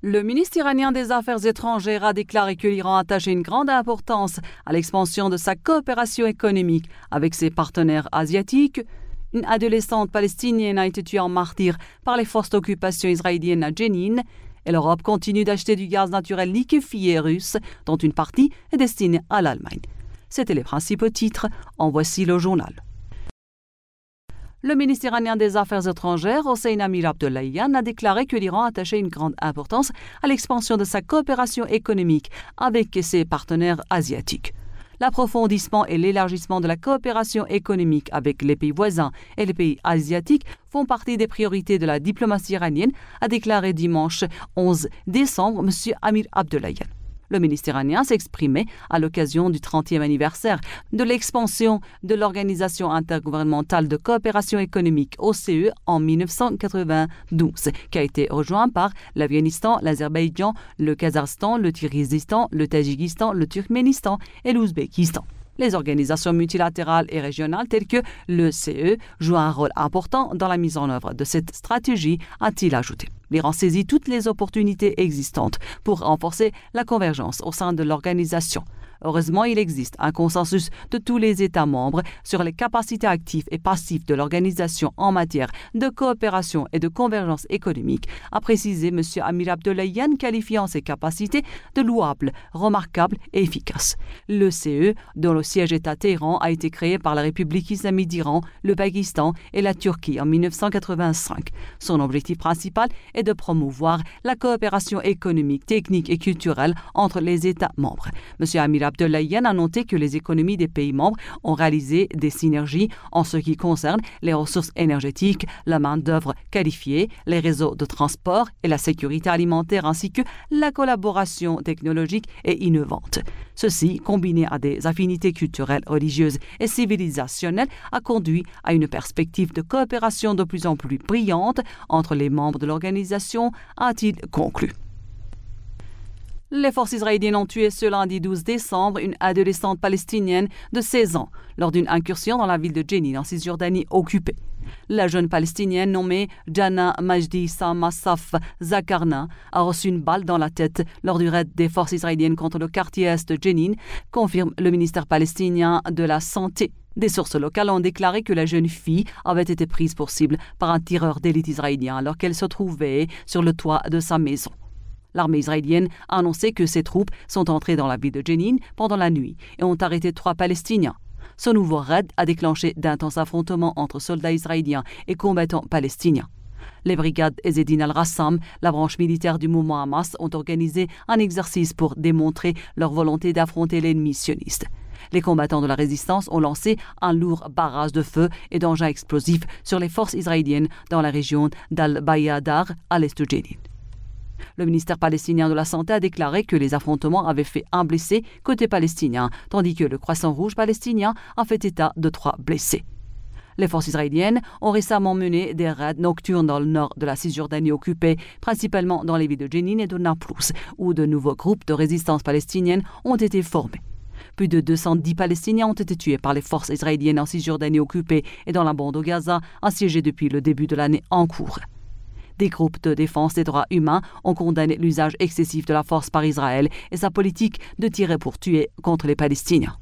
Le ministre iranien des Affaires étrangères a déclaré que l'Iran attachait une grande importance à l'expansion de sa coopération économique avec ses partenaires asiatiques. Une adolescente palestinienne a été tuée en martyr par les forces d'occupation israéliennes à Jenin. Et l'Europe continue d'acheter du gaz naturel liquéfié russe, dont une partie est destinée à l'Allemagne. C'étaient les principaux titres. En voici le journal. Le ministre iranien des Affaires étrangères, Hossein Amir-Abdollahian, a déclaré que l'Iran attachait une grande importance à l'expansion de sa coopération économique avec ses partenaires asiatiques. L'approfondissement et l'élargissement de la coopération économique avec les pays voisins et les pays asiatiques font partie des priorités de la diplomatie iranienne, a déclaré dimanche 11 décembre M. Amir-Abdollahian. Le ministre iranien s'exprimait à l'occasion du 30e anniversaire de l'expansion de l'Organisation intergouvernementale de coopération économique OCE en 1992, qui a été rejoint par l'Afghanistan, l'Azerbaïdjan, le Kazakhstan, le Kirghizistan, le Tadjikistan, le Turkménistan et l'Ouzbékistan. Les organisations multilatérales et régionales telles que le CE jouent un rôle important dans la mise en œuvre de cette stratégie, a-t-il ajouté. L'Iran saisit toutes les opportunités existantes pour renforcer la convergence au sein de l'organisation. Heureusement, il existe un consensus de tous les États membres sur les capacités actives et passives de l'organisation en matière de coopération et de convergence économique, a précisé M. Amir-Abdollahian, qualifiant ces capacités de louables, remarquables et efficaces. Le CE, dont le siège est à Téhéran, a été créé par la République islamique d'Iran, le Pakistan et la Turquie en 1985. Son objectif principal est de promouvoir la coopération économique, technique et culturelle entre les États membres. M. Amir-Abdollahian a noté que les économies des pays membres ont réalisé des synergies en ce qui concerne les ressources énergétiques, la main-d'œuvre qualifiée, les réseaux de transport et la sécurité alimentaire ainsi que la collaboration technologique et innovante. Ceci, combiné à des affinités culturelles, religieuses et civilisationnelles, a conduit à une perspective de coopération de plus en plus brillante entre les membres de l'organisation, a-t-il conclu. Les forces israéliennes ont tué ce lundi 12 décembre une adolescente palestinienne de 16 ans lors d'une incursion dans la ville de Jenin en Cisjordanie occupée. La jeune palestinienne nommée Jana Majdi Samassaf Zakarna a reçu une balle dans la tête lors du raid des forces israéliennes contre le quartier est de Jenin, confirme le ministère palestinien de la Santé. Des sources locales ont déclaré que la jeune fille avait été prise pour cible par un tireur d'élite israélien alors qu'elle se trouvait sur le toit de sa maison. L'armée israélienne a annoncé que ses troupes sont entrées dans la ville de Jenin pendant la nuit et ont arrêté 3 Palestiniens. Ce nouveau raid a déclenché d'intenses affrontements entre soldats israéliens et combattants palestiniens. Les brigades Ezzedine al-Rassam, la branche militaire du mouvement Hamas, ont organisé un exercice pour démontrer leur volonté d'affronter l'ennemi sioniste. Les combattants de la résistance ont lancé un lourd barrage de feu et d'engins explosifs sur les forces israéliennes dans la région d'Al-Bayadar, à l'est de Jenin. Le ministère palestinien de la Santé a déclaré que les affrontements avaient fait un blessé côté palestinien, tandis que le Croissant Rouge palestinien a fait état de 3 blessés. Les forces israéliennes ont récemment mené des raids nocturnes dans le nord de la Cisjordanie occupée, principalement dans les villes de Jenin et de Naplouse, où de nouveaux groupes de résistance palestinienne ont été formés. Plus de 210 Palestiniens ont été tués par les forces israéliennes en Cisjordanie occupée et dans la bande de Gaza, assiégée depuis le début de l'année en cours. Des groupes de défense des droits humains ont condamné l'usage excessif de la force par Israël et sa politique de tirer pour tuer contre les Palestiniens.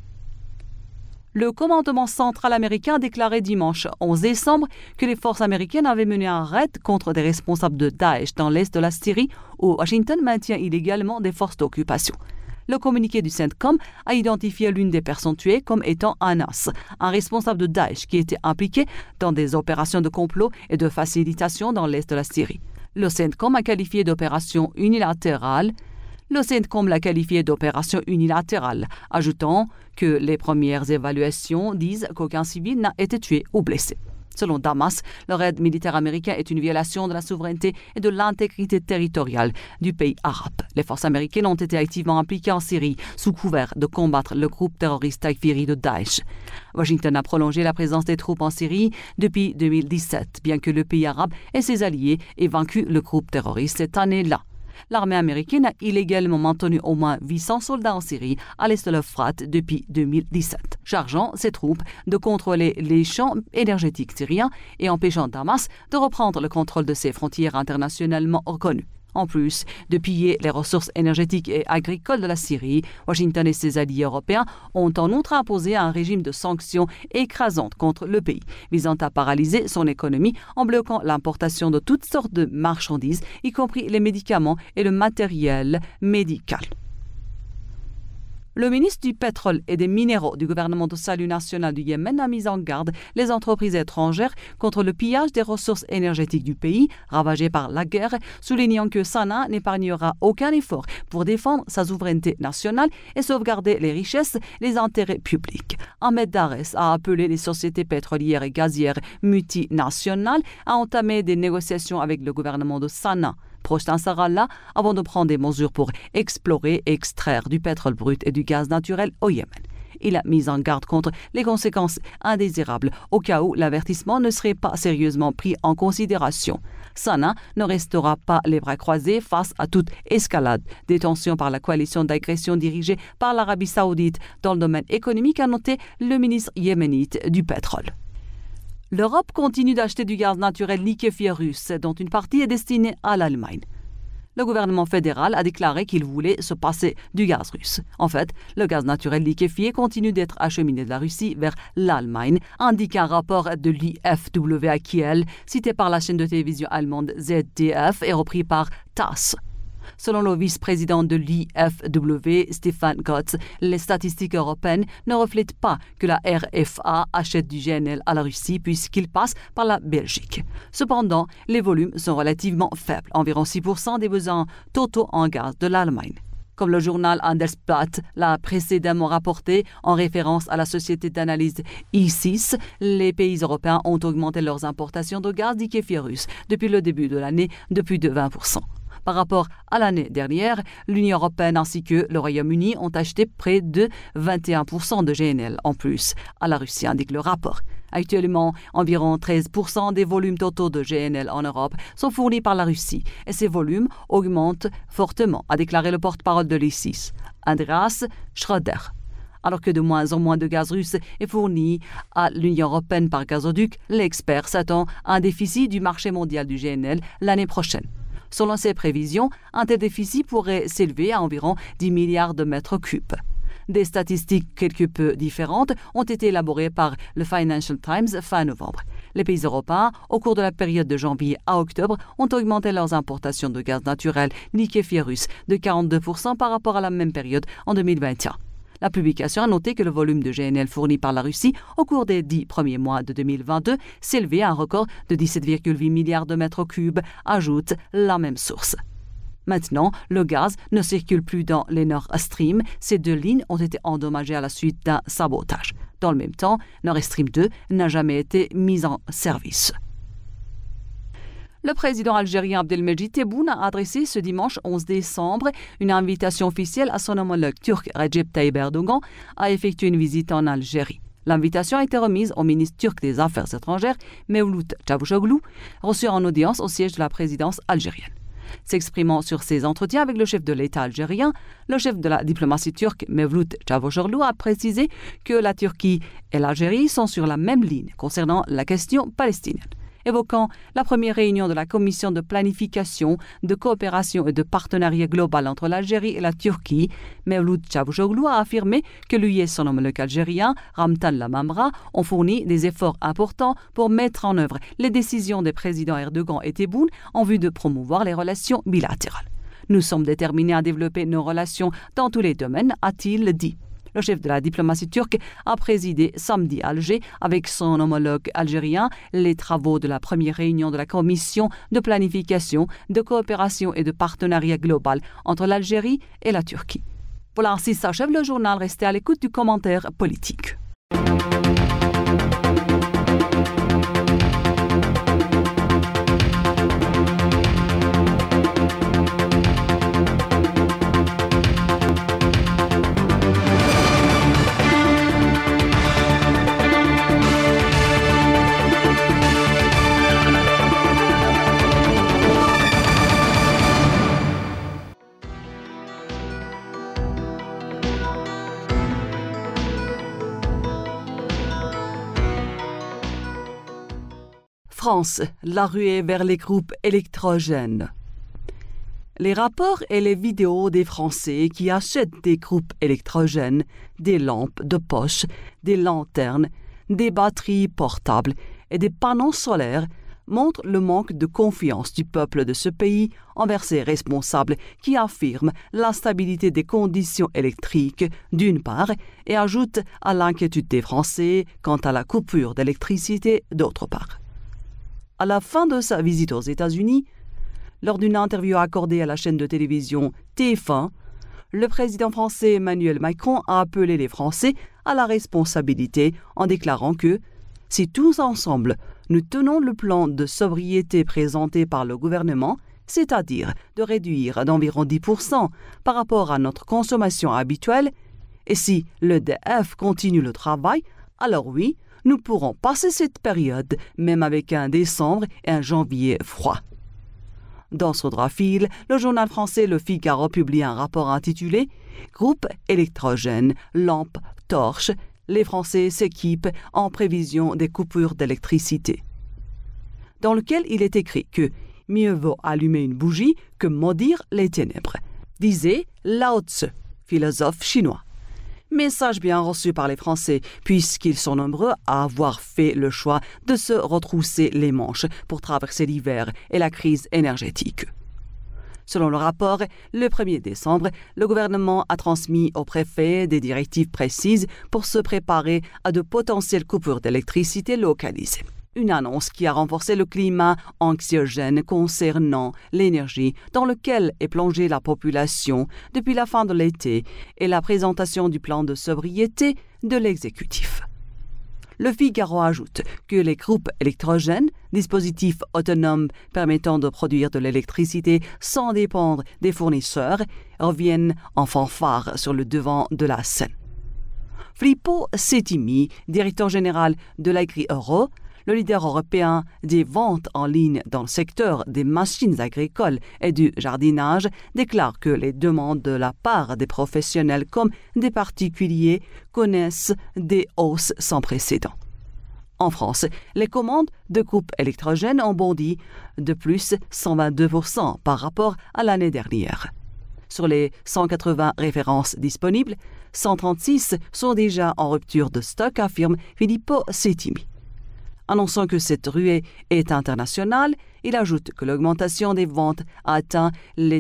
Le commandement central américain a déclaré dimanche 11 décembre que les forces américaines avaient mené un raid contre des responsables de Daesh dans l'est de la Syrie, où Washington maintient illégalement des forces d'occupation. Le communiqué du CENTCOM a identifié l'une des personnes tuées comme étant Anas, un responsable de Daesh qui était impliqué dans des opérations de complot et de facilitation dans l'est de la Syrie. Le CENTCOM a qualifié d'opération unilatérale. Le CENTCOM l'a qualifié d'opération unilatérale, ajoutant que les premières évaluations disent qu'aucun civil n'a été tué ou blessé. Selon Damas, le raid militaire américain est une violation de la souveraineté et de l'intégrité territoriale du pays arabe. Les forces américaines ont été activement impliquées en Syrie sous couvert de combattre le groupe terroriste Takfiri de Daesh. Washington a prolongé la présence des troupes en Syrie depuis 2017, bien que le pays arabe et ses alliés aient vaincu le groupe terroriste cette année-là. L'armée américaine a illégalement maintenu au moins 800 soldats en Syrie à l'est de l'Euphrate depuis 2017, chargeant ses troupes de contrôler les champs énergétiques syriens et empêchant Damas de reprendre le contrôle de ses frontières internationalement reconnues. En plus de piller les ressources énergétiques et agricoles de la Syrie, Washington et ses alliés européens ont en outre imposé un régime de sanctions écrasantes contre le pays, visant à paralyser son économie en bloquant l'importation de toutes sortes de marchandises, y compris les médicaments et le matériel médical. Le ministre du Pétrole et des Minéraux du gouvernement de salut national du Yémen a mis en garde les entreprises étrangères contre le pillage des ressources énergétiques du pays, ravagé par la guerre, soulignant que Sanaa n'épargnera aucun effort pour défendre sa souveraineté nationale et sauvegarder les richesses et les intérêts publics. Ahmed Dares a appelé les sociétés pétrolières et gazières multinationales à entamer des négociations avec le gouvernement de Sanaa, proche d'Ansarallah, avant de prendre des mesures pour explorer et extraire du pétrole brut et du gaz naturel au Yémen. Il a mis en garde contre les conséquences indésirables au cas où l'avertissement ne serait pas sérieusement pris en considération. Sanaa ne restera pas les bras croisés face à toute escalade des tensions par la coalition d'agression dirigée par l'Arabie saoudite dans le domaine économique, a noté le ministre yéménite du pétrole. L'Europe continue d'acheter du gaz naturel liquéfié russe, dont une partie est destinée à l'Allemagne. Le gouvernement fédéral a déclaré qu'il voulait se passer du gaz russe. En fait, le gaz naturel liquéfié continue d'être acheminé de la Russie vers l'Allemagne, indique un rapport de l'IFW à Kiel, cité par la chaîne de télévision allemande ZDF et repris par TASS. Selon le vice-président de l'IFW, Stefan Gotz, les statistiques européennes ne reflètent pas que la RFA achète du GNL à la Russie puisqu'il passe par la Belgique. Cependant, les volumes sont relativement faibles, environ 6% des besoins totaux en gaz de l'Allemagne. Comme le journal Handelsblatt l'a précédemment rapporté en référence à la société d'analyse I6, les pays européens ont augmenté leurs importations de gaz liquéfié russe depuis le début de l'année de plus de 20%. Par rapport à l'année dernière, l'Union européenne ainsi que le Royaume-Uni ont acheté près de 21% de GNL en plus à la Russie, indique le rapport. Actuellement, environ 13% des volumes totaux de GNL en Europe sont fournis par la Russie et ces volumes augmentent fortement, a déclaré le porte-parole de l'I6, Andreas Schröder. Alors que de moins en moins de gaz russe est fourni à l'Union européenne par gazoduc, l'expert s'attend à un déficit du marché mondial du GNL l'année prochaine. Selon ses prévisions, un tel déficit pourrait s'élever à environ 10 milliards de mètres cubes. Des statistiques quelque peu différentes ont été élaborées par le Financial Times fin novembre. Les pays européens, au cours de la période de janvier à octobre, ont augmenté leurs importations de gaz naturel liquéfié russe de 42% par rapport à la même période en 2021. La publication a noté que le volume de GNL fourni par la Russie au cours des 10 premiers mois de 2022 s'élevait à un record de 17,8 milliards de mètres cubes, ajoute la même source. Maintenant, le gaz ne circule plus dans les Nord Stream. Ces deux lignes ont été endommagées à la suite d'un sabotage. Dans le même temps, Nord Stream 2 n'a jamais été mis en service. Le président algérien Abdelmejid Tebboune a adressé ce dimanche 11 décembre une invitation officielle à son homologue turc Recep Tayyip Erdogan à effectuer une visite en Algérie. L'invitation a été remise au ministre turc des Affaires étrangères, Mevlut Cavusoglu, reçu en audience au siège de la présidence algérienne. S'exprimant sur ses entretiens avec le chef de l'État algérien, le chef de la diplomatie turque, Mevlut Cavusoglu, a précisé que la Turquie et l'Algérie sont sur la même ligne concernant la question palestinienne. Évoquant la première réunion de la commission de planification, de coopération et de partenariat global entre l'Algérie et la Turquie, Mevlut Cavusoglu a affirmé que lui et son homologue algérien, Ramtan Lamamra, ont fourni des efforts importants pour mettre en œuvre les décisions des présidents Erdogan et Tebboune en vue de promouvoir les relations bilatérales. Nous sommes déterminés à développer nos relations dans tous les domaines, a-t-il dit. Le chef de la diplomatie turque a présidé samedi à Alger avec son homologue algérien les travaux de la première réunion de la commission de planification, de coopération et de partenariat global entre l'Algérie et la Turquie. Voilà, ainsi s'achève le journal. Restez à l'écoute du commentaire politique. France, la ruée vers les groupes électrogènes. Les rapports et les vidéos des Français qui achètent des groupes électrogènes, des lampes de poche, des lanternes, des batteries portables et des panneaux solaires montrent le manque de confiance du peuple de ce pays envers ses responsables qui affirment l'instabilité des conditions électriques d'une part et ajoutent à l'inquiétude des Français quant à la coupure d'électricité d'autre part. À la fin de sa visite aux États-Unis, lors d'une interview accordée à la chaîne de télévision TF1, le président français Emmanuel Macron a appelé les Français à la responsabilité en déclarant que « si tous ensemble nous tenons le plan de sobriété présenté par le gouvernement, c'est-à-dire de réduire d'environ 10% par rapport à notre consommation habituelle, et si l'EDF continue le travail, alors oui, nous pourrons passer cette période même avec un décembre et un janvier froid. » Dans ce droit fil, le journal français Le Figaro publie un rapport intitulé « Groupe électrogène, lampes, torches, les Français s'équipent en prévision des coupures d'électricité », dans lequel il est écrit que « mieux vaut allumer une bougie que maudire les ténèbres », disait Lao Tzu, philosophe chinois. Message bien reçu par les Français, puisqu'ils sont nombreux à avoir fait le choix de se retrousser les manches pour traverser l'hiver et la crise énergétique. Selon le rapport, le 1er décembre, le gouvernement a transmis au préfet des directives précises pour se préparer à de potentielles coupures d'électricité localisées. Une annonce qui a renforcé le climat anxiogène concernant l'énergie dans lequel est plongée la population depuis la fin de l'été et la présentation du plan de sobriété de l'exécutif. Le Figaro ajoute que les groupes électrogènes, dispositifs autonomes permettant de produire de l'électricité sans dépendre des fournisseurs, reviennent en fanfare sur le devant de la scène. Filippo Settimi, directeur général de l'Agri-Euro, le leader européen des ventes en ligne dans le secteur des machines agricoles et du jardinage, déclare que les demandes de la part des professionnels comme des particuliers connaissent des hausses sans précédent. En France, les commandes de groupes électrogènes ont bondi de plus 122% par rapport à l'année dernière. Sur les 180 références disponibles, 136 sont déjà en rupture de stock, affirme Filippo Settimi. Annonçant que cette ruée est internationale, il ajoute que l'augmentation des ventes a atteint les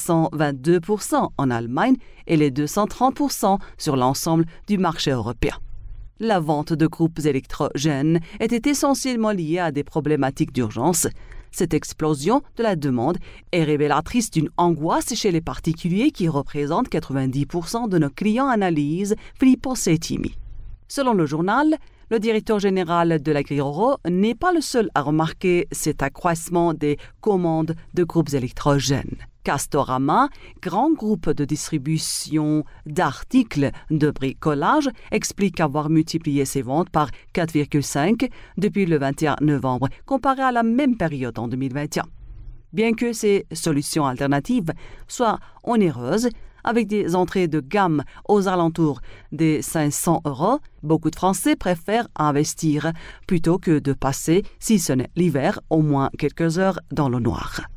322% en Allemagne et les 230% sur l'ensemble du marché européen. La vente de groupes électrogènes était essentiellement liée à des problématiques d'urgence. Cette explosion de la demande est révélatrice d'une angoisse chez les particuliers qui représentent 90% de nos clients, analyse Filippo Settimi. Selon le journal, le directeur général de l'Agri-Euro n'est pas le seul à remarquer cet accroissement des commandes de groupes électrogènes. Castorama, grand groupe de distribution d'articles de bricolage, explique avoir multiplié ses ventes par 4,5 depuis le 21 novembre, comparé à la même période en 2021. Bien que ces solutions alternatives soient onéreuses, avec des entrées de gamme aux alentours des 500 €, beaucoup de Français préfèrent investir plutôt que de passer, si ce n'est l'hiver, au moins quelques heures dans le noir.